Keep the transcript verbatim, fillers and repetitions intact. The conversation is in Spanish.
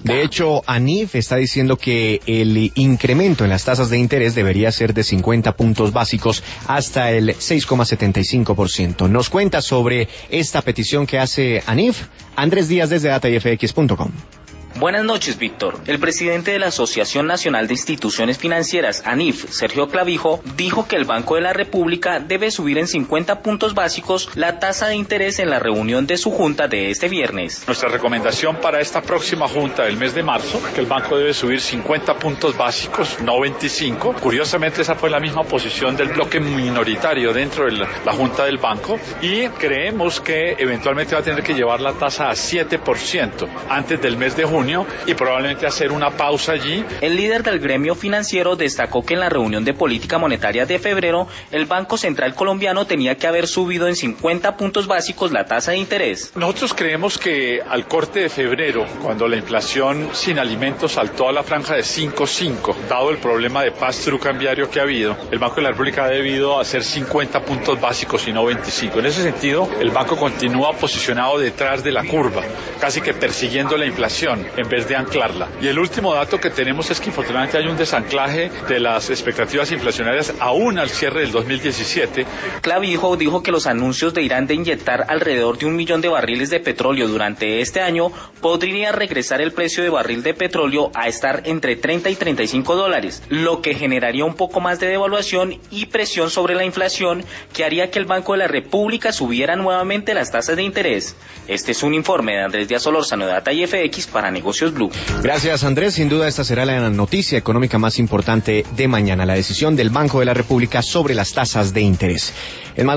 De hecho, ANIF está diciendo que el incremento en las tasas de interés debería ser de cincuenta puntos básicos hasta el seis coma setenta y cinco por ciento. Nos cuenta sobre esta petición que hace ANIF Andrés Díaz desde data y f x punto com. Buenas noches, Víctor. El presidente de la Asociación Nacional de Instituciones Financieras, ANIF, Sergio Clavijo, dijo que el Banco de la República debe subir en cincuenta puntos básicos la tasa de interés en la reunión de su junta de este viernes. Nuestra recomendación para esta próxima junta del mes de marzo, que el banco debe subir cincuenta puntos básicos, no veinticinco. Curiosamente, esa fue la misma posición del bloque minoritario dentro de la, la junta del banco, y creemos que eventualmente va a tener que llevar la tasa a siete por ciento antes del mes de junio, y probablemente hacer una pausa allí. El líder del gremio financiero destacó que en la reunión de política monetaria de febrero, el Banco Central colombiano tenía que haber subido en cincuenta puntos básicos la tasa de interés. Nosotros creemos que al corte de febrero, cuando la inflación sin alimentos saltó a la franja de cinco punto cinco, dado el problema de pass-through cambiario que ha habido, el Banco de la República ha debido hacer cincuenta puntos básicos y no veinticinco. En ese sentido, el banco continúa posicionado detrás de la curva, casi que persiguiendo la inflación en vez de anclarla. Y el último dato que tenemos es que infortunadamente hay un desanclaje de las expectativas inflacionarias aún al cierre del dos mil diecisiete. Clavijo dijo que los anuncios de Irán de inyectar alrededor de un millón de barriles de petróleo durante este año podría regresar el precio de barril de petróleo a estar entre treinta y treinta y cinco dólares, lo que generaría un poco más de devaluación y presión sobre la inflación, que haría que el Banco de la República subiera nuevamente las tasas de interés. Este es un informe de Andrés Díaz Solórzano de Data y F X para Negocios Blue. Gracias, Andrés. Sin duda esta será la noticia económica más importante de mañana, la decisión del Banco de la República sobre las tasas de interés. El